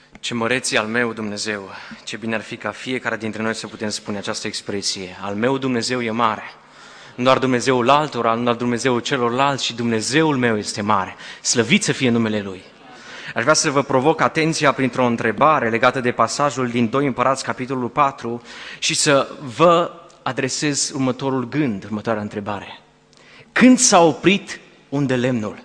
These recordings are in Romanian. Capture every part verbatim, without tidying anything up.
Ce măreț e al meu Dumnezeu, ce bine ar fi ca fiecare dintre noi să putem spune această expresie. Al meu Dumnezeu e mare, nu doar Dumnezeul altora, nu doar Dumnezeul celorlalți, ci Dumnezeul meu este mare. Slăvit să fie numele Lui. Aș vrea să vă provoc atenția printr-o întrebare legată de pasajul din doi Împărați, capitolul patru, și să vă adresez următorul gând, următoarea întrebare. Când s-a oprit unde lemnul?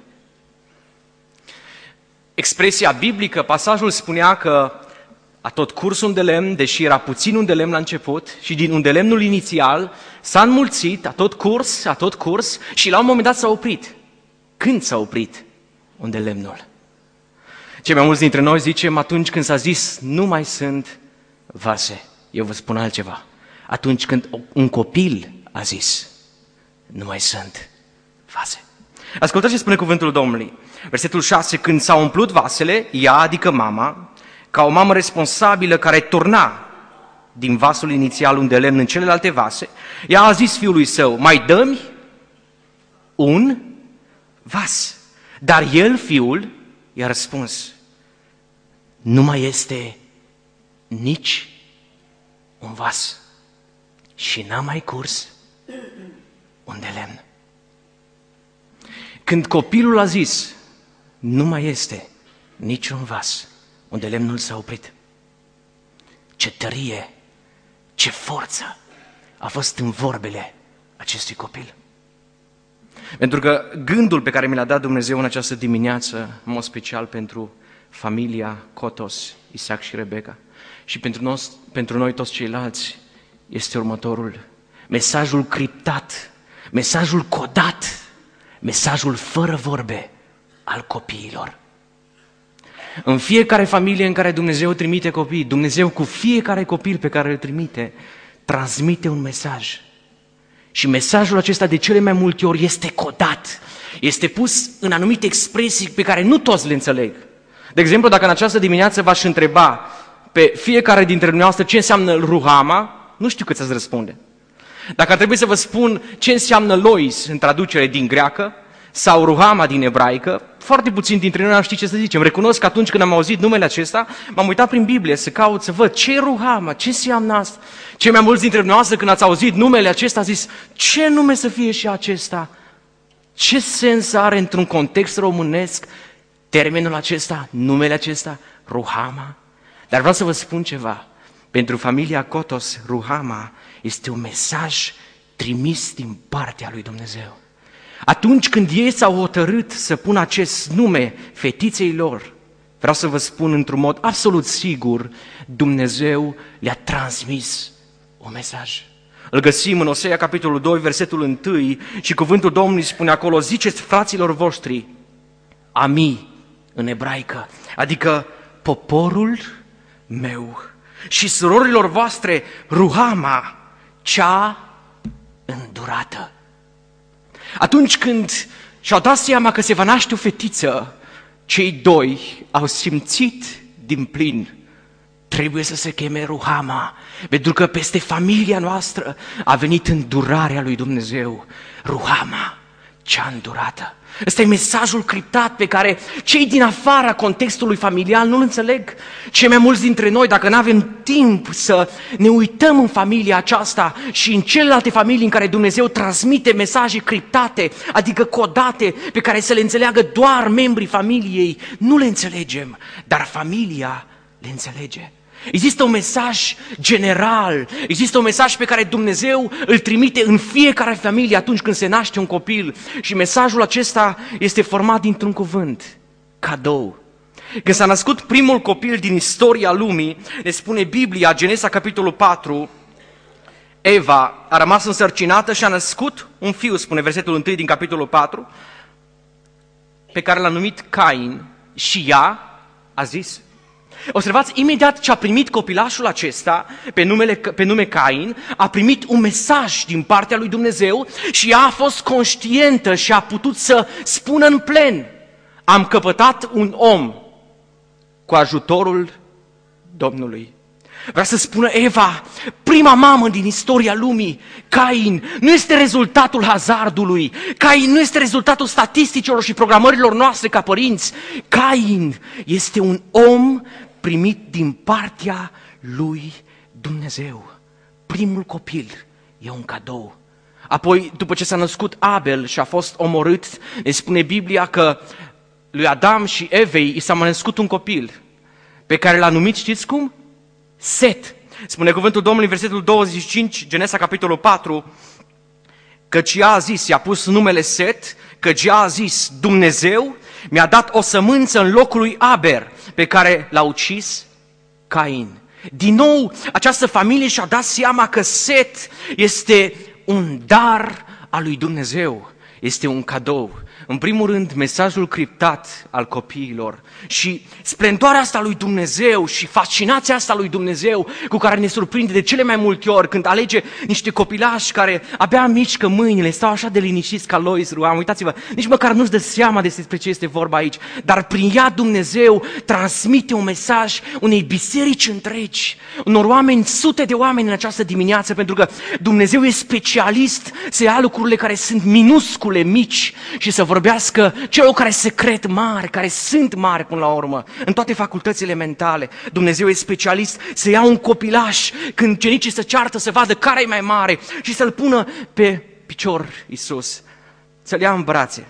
Expresia biblică, pasajul spunea că a tot curs un de lemn, deși era puțin un de lemn la început, și din un de lemnul inițial s-a înmulțit, a tot curs, a tot curs, și la un moment dat s-a oprit. Când s-a oprit un de lemnul? Cei mai mulți dintre noi zicem atunci când s-a zis nu mai sunt vase. Eu vă spun altceva. Atunci când un copil a zis nu mai sunt vase. Ascultați ce spune cuvântul Domnului. Versetul șase, când s-au umplut vasele, ea, adică mama, ca o mamă responsabilă care turna din vasul inițial un de lemn în celelalte vase, ea a zis fiului său, mai dă-mi un vas. Dar el, fiul, i-a răspuns, nu mai este nici un vas și n-a mai curs un de lemn. Când copilul a zis, nu mai este niciun vas unde lemnul s-a oprit. Ce tărie, ce forță a fost în vorbele acestui copil. Pentru că gândul pe care mi l-a dat Dumnezeu în această dimineață, în mod special pentru familia Cotos, Isaac și Rebecca, și pentru noi, pentru noi toți ceilalți, este următorul. Mesajul criptat, mesajul codat, mesajul fără vorbe al copiilor. În fiecare familie în care Dumnezeu trimite copii, Dumnezeu cu fiecare copil pe care îl trimite, transmite un mesaj. Și mesajul acesta de cele mai multe ori este codat, este pus în anumite expresii pe care nu toți le înțeleg. De exemplu, dacă în această dimineață v-aș întreba pe fiecare dintre dumneavoastră ce înseamnă ruhama, nu știu cât să-ți răspunde. Dacă ar trebui să vă spun ce înseamnă lois în traducere din greacă sau ruhama din ebraică, foarte puțin dintre noi am ști ce să zicem. Recunosc că atunci când am auzit numele acesta, m-am uitat prin Biblie să caut, să văd ce e ruhama, ce înseamnă asta. Cei mai mulți dintre dumneavoastră când ați auzit numele acesta, a zis, ce nume să fie și acesta? Ce sens are într-un context românesc termenul acesta, numele acesta, ruhama? Dar vreau să vă spun ceva. Pentru familia Cotos, ruhama este un mesaj trimis din partea lui Dumnezeu. Atunci când ei s-au hotărât să pună acest nume fetiței lor, vreau să vă spun într-un mod absolut sigur, Dumnezeu le-a transmis un mesaj. Îl găsim în Osea, capitolul doi, versetul unu, și cuvântul Domnului spune acolo, ziceți fraților voștri, ami în ebraică, adică poporul meu, și surorilor voastre, ruhama, cea îndurată. Atunci când și-au dat seama că se va naște o fetiță, cei doi au simțit din plin, trebuie să se cheme ruhama, pentru că peste familia noastră a venit îndurarea lui Dumnezeu, ruhama, cea îndurată. Ăsta e mesajul criptat pe care cei din afara contextului familial nu-l înțeleg. Cei mai mulți dintre noi, dacă nu avem timp să ne uităm în familia aceasta și în celelalte familii în care Dumnezeu transmite mesaje criptate, adică codate, pe care să le înțeleagă doar membrii familiei, nu le înțelegem, dar familia le înțelege. Există un mesaj general, există un mesaj pe care Dumnezeu îl trimite în fiecare familie atunci când se naște un copil și mesajul acesta este format dintr-un cuvânt, cadou. Când s-a născut primul copil din istoria lumii, ne spune Biblia, Genesa capitolul patru, Eva a rămas însărcinată și a născut un fiu, spune versetul unu din capitolul patru, pe care l-a numit Cain și ea a zis. Observați, imediat ce a primit copilașul acesta, pe, numele, pe nume Cain, a primit un mesaj din partea lui Dumnezeu și ea a fost conștientă și a putut să spună în plen, am căpătat un om cu ajutorul Domnului. Vrea să spună Eva, prima mamă din istoria lumii, Cain, nu este rezultatul hazardului, Cain nu este rezultatul statisticilor și programărilor noastre ca părinți, Cain este un om primit din partea lui Dumnezeu. Primul copil e un cadou. Apoi, după ce s-a născut Abel și a fost omorât, ne spune Biblia că lui Adam și Evei i s-a mai născut un copil, pe care l-a numit, știți cum? Set. Spune cuvântul Domnului în versetul douăzeci și cinci, Genesa capitolul patru, căci ea a zis, i-a pus numele Set, căci ea a zis, Dumnezeu mi-a dat o sămânță în locul lui Abel, pe care l-a ucis Cain. Din nou, această familie și-a dat seama că Set este un dar al lui Dumnezeu, este un cadou. În primul rând, mesajul criptat al copiilor și splendoarea asta lui Dumnezeu și fascinația asta lui Dumnezeu cu care ne surprinde de cele mai multe ori când alege niște copilași care abia mișcă mâinile, stau așa de liniștiți ca Lois Ruam, uitați-vă, nici măcar nu-și dă seama despre ce este vorba aici, dar prin ea Dumnezeu transmite un mesaj unei biserici întregi, unor oameni, sute de oameni în această dimineață, pentru că Dumnezeu e specialist să ia lucrurile care sunt minuscule, mici și să vorbească celor care se cred mari, care sunt mari până la urmă, în toate facultățile mentale. Dumnezeu e specialist să ia un copilaș când cenicii se ceartă să vadă care e mai mare și să-l pună pe picior Iisus, să-l ia în brațe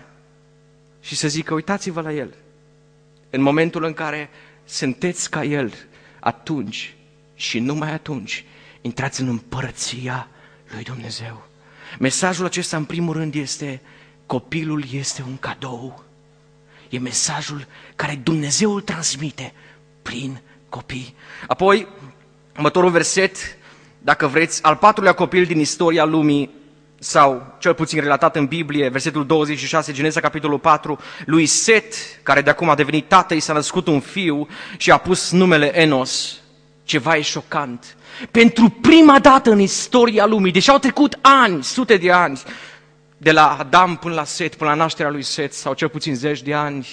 și să zică, uitați-vă la el. În momentul în care sunteți ca el, atunci și numai atunci intrați în împărăția lui Dumnezeu. Mesajul acesta în primul rând este: copilul este un cadou. E mesajul care Dumnezeu îl transmite prin copii. Apoi, următorul verset, dacă vreți, al patrulea copil din istoria lumii, sau cel puțin relatat în Biblie, versetul douăzeci și șase, Genesa capitolul patru, lui Set, care de acum a devenit tată, i s-a născut un fiu și a pus numele Enos. Ceva e șocant. Pentru prima dată în istoria lumii, deși au trecut ani, sute de ani, de la Adam până la Set, până la nașterea lui Set, sau cel puțin zeci de ani,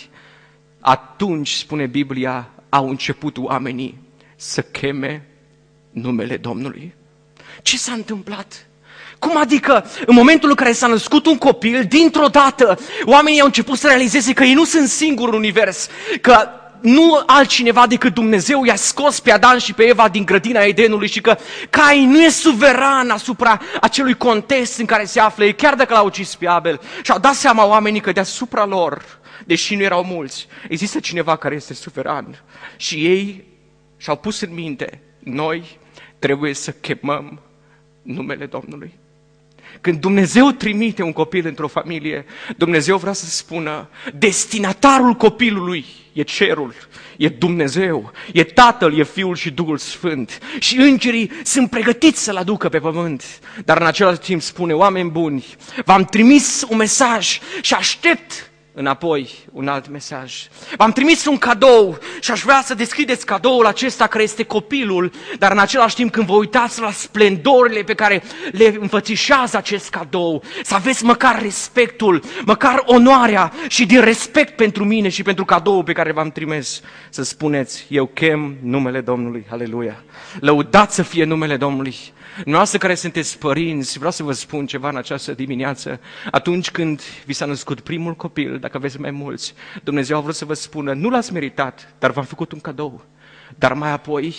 atunci, spune Biblia, au început oamenii să cheme numele Domnului. Ce s-a întâmplat? Cum adică, în momentul în care s-a născut un copil, dintr-o dată, oamenii au început să realizeze că ei nu sunt singuri în univers, că nu altcineva decât Dumnezeu i-a scos pe Adam și pe Eva din grădina Edenului și că Cain nu e suveran asupra acelui context în care se află, chiar dacă l-a ucis pe Abel. Și-au dat seama oamenii că deasupra lor, deși nu erau mulți, există cineva care este suveran. Și ei și-au pus în minte, noi trebuie să chemăm numele Domnului. Când Dumnezeu trimite un copil într-o familie, Dumnezeu vrea să spună, destinatarul copilului e cerul, e Dumnezeu, e Tatăl, e Fiul și Duhul Sfânt. Și îngerii sunt pregătiți să-l aducă pe pământ. Dar în același timp spune, oameni buni, v-am trimis un mesaj și aștept înapoi un alt mesaj. V-am trimis un cadou și aș vrea să deschideți cadoul acesta care este copilul, dar în același timp când vă uitați la splendorile pe care le înfățișează acest cadou, să aveți măcar respectul, măcar onoarea și din respect pentru mine și pentru cadoul pe care v-am trimis, să spuneți, eu chem numele Domnului, aleluia. Lăudați să fie numele Domnului. Noastră care sunteți părinți, vreau să vă spun ceva în această dimineață. Atunci când vi s-a născut primul copil, dacă aveți mai mulți, Dumnezeu a vrut să vă spună, nu l-ați meritat, dar v-am făcut un cadou. Dar mai apoi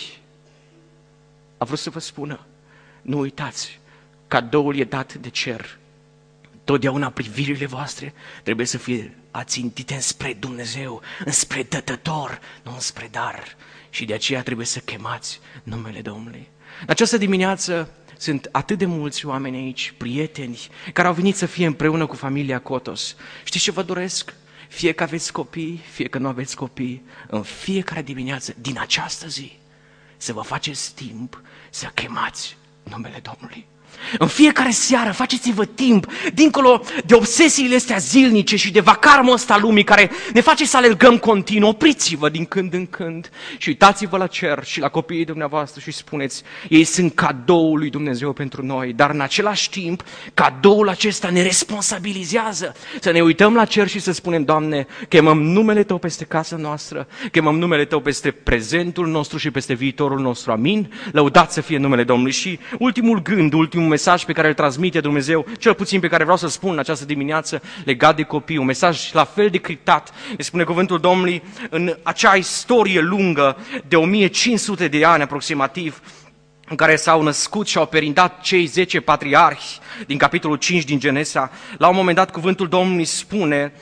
a vrut să vă spună, nu uitați, cadoul e dat de cer. Totdeauna privirile voastre trebuie să fie ațintite înspre Dumnezeu, înspre dătător, nu înspre dar. Și de aceea trebuie să chemați numele Domnului. În această dimineață sunt atât de mulți oameni aici, prieteni, care au venit să fie împreună cu familia Cotos. Știți ce vă doresc? Fie că aveți copii, fie că nu aveți copii, în fiecare dimineață din această zi să vă faceți timp să chemați numele Domnului. În fiecare seară faceți-vă timp, dincolo de obsesiile astea zilnice și de vacarmul ăsta lumii care ne face să alergăm continuu, opriți-vă din când în când și uitați-vă la cer și la copiii dumneavoastră și spuneți, ei sunt cadoul lui Dumnezeu pentru noi, dar în același timp, cadoul acesta ne responsabilizează să ne uităm la cer și să spunem, Doamne, chemăm numele Tău peste casa noastră, chemăm numele Tău peste prezentul nostru și peste viitorul nostru, amin? Lăudați să fie numele Domnului. Și ultimul gând, ultimul un mesaj pe care îl transmite Dumnezeu, cel puțin pe care vreau să spun în această dimineață, legat de copii, un mesaj la fel de criptat. Ne spune cuvântul Domnului în acea istorie lungă de o mie cinci sute de ani aproximativ, în care s-au născut și au perindat cei zece patriarhi din capitolul cinci din Genesa. La un moment dat cuvântul Domnului spune,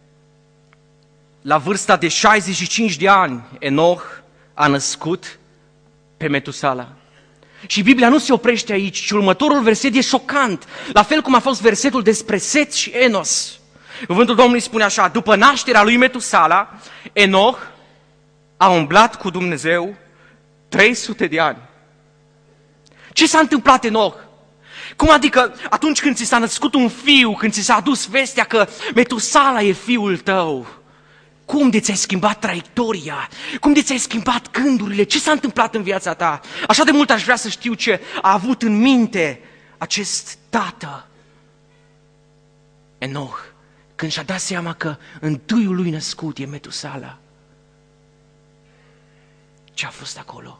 la vârsta de șaizeci și cinci de ani, Enoch a născut pe Metusala. Și Biblia nu se oprește aici, ci următorul verset e șocant, la fel cum a fost versetul despre Set și Enos. Cuvântul Domnului spune așa, după nașterea lui Metusala, Enoch a umblat cu Dumnezeu trei sute de ani. Ce s-a întâmplat, Enoch? Cum adică atunci când ți s-a născut un fiu, când ți s-a adus vestea că Metusala e fiul tău, cum de ți-ai schimbat traiectoria? Cum de ți-ai schimbat gândurile? Ce s-a întâmplat în viața ta? Așa de mult aș vrea să știu ce a avut în minte acest tată, Enoch, când și-a dat seama că întâiul lui născut e Metusala. Ce a fost acolo?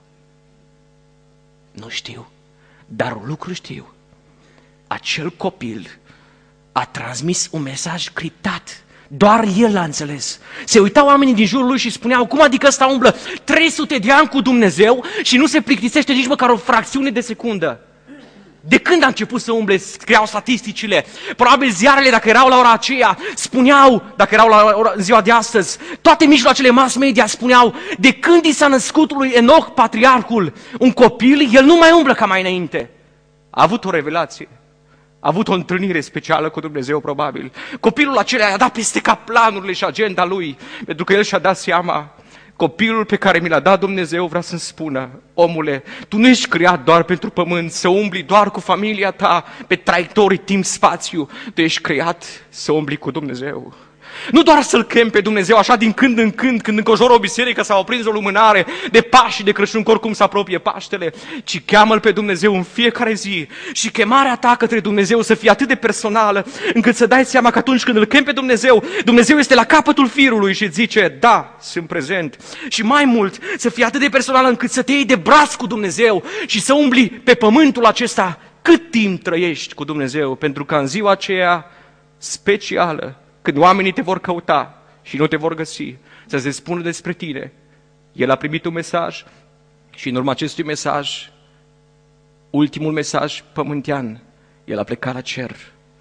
Nu știu, dar un lucru știu. Acel copil a transmis un mesaj criptat. Doar el l-a înțeles. Se uitau oamenii din jurul lui și spuneau, cum adică ăsta umblă trei sute de ani cu Dumnezeu și nu se plictisește nici măcar o fracțiune de secundă? De când a început să umble, scriau statisticile. Probabil ziarele, dacă erau la ora aceea, spuneau, dacă erau la ora, ziua de astăzi, toate mijloacele mass media spuneau, de când i s-a născut lui Enoch, patriarhul, un copil, el nu mai umblă ca mai înainte. A avut o revelație. A avut o întâlnire specială cu Dumnezeu, probabil. Copilul acela i-a dat peste cap planurile și agenda lui, pentru că el și-a dat seama, copilul pe care mi l-a dat Dumnezeu vrea să-mi spună, omule, tu nu ești creat doar pentru pământ, să umbli doar cu familia ta pe traiectorii timp-spațiu, tu ești creat să umbli cu Dumnezeu. Nu doar să-L chem pe Dumnezeu așa din când în când, când încojoră o biserică sau a prins o lumânare de Paști și de Crăciun, că oricum se apropie Paștele, ci cheamă-L pe Dumnezeu în fiecare zi. Și chemarea ta către Dumnezeu să fie atât de personală, încât să dai seama că atunci când îl chem pe Dumnezeu, Dumnezeu este la capătul firului și îți zice, da, sunt prezent. Și mai mult, să fie atât de personală încât să te iei de braț cu Dumnezeu și să umbli pe pământul acesta cât timp trăiești cu Dumnezeu, pentru că în ziua aceea specială, când oamenii te vor căuta și nu te vor găsi, să se spună despre tine, el a primit un mesaj și în urma acestui mesaj, ultimul mesaj pământean, el a plecat la cer.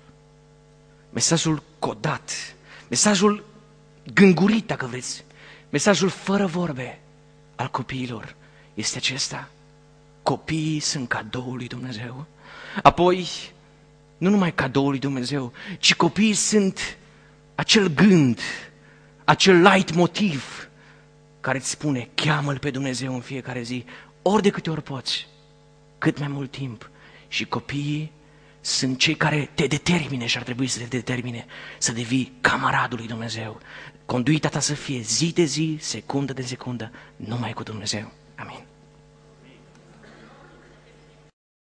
Mesajul codat, mesajul gângurit, dacă vreți, mesajul fără vorbe al copiilor este acesta. Copiii sunt cadoul lui Dumnezeu. Apoi, nu numai cadoul lui Dumnezeu, ci copiii sunt acel gând, acel light motiv care îți spune, cheamă-L pe Dumnezeu în fiecare zi, ori de câte ori poți, cât mai mult timp. Și copiii sunt cei care te determine și ar trebui să te determine să devii camaradul lui Dumnezeu. Conduita ta să fie zi de zi, secundă de secundă, numai cu Dumnezeu. Amin.